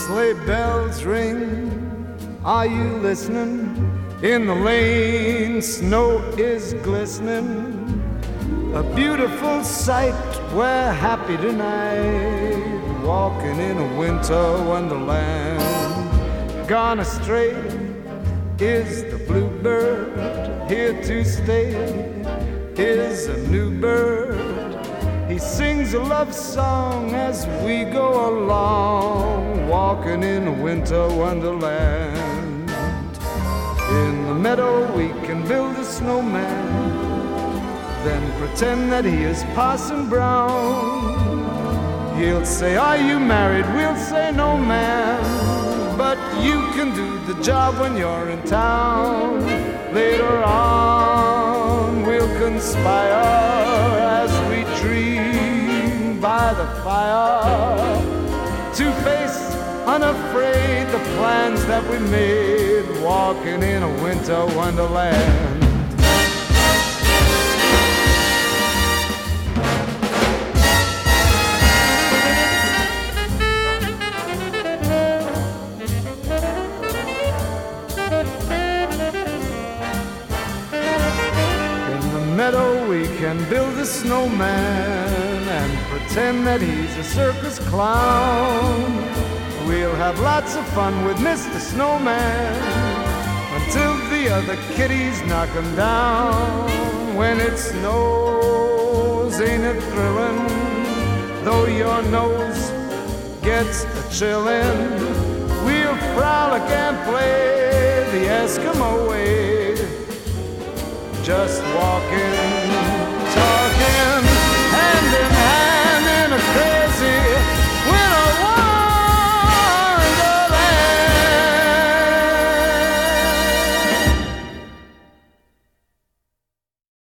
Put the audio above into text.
sleigh bells ring. Are you listening? In the lane, snow is glistening. A beautiful sight, we're happy tonight, walking in a winter wonderland. Gone astray is the bluebird, here to stay is a new bird. He sings a love song as we go along, walking in a winter wonderland. In the meadow we can build a snowman, then pretend that he is Parson Brown. He'll say, are you married? We'll say, no, ma'am. But you can do the job when you're in town. Later on we'll conspire as we dream by the fire, to face unafraid the plans that we made, walking in a winter wonderland. We can build a snowman and pretend that he's a circus clown. We'll have lots of fun with Mr. Snowman until the other kitties knock him down. When it snows, ain't it thrilling? Though your nose gets a chillin', we'll frolic and play the Eskimo way, just walking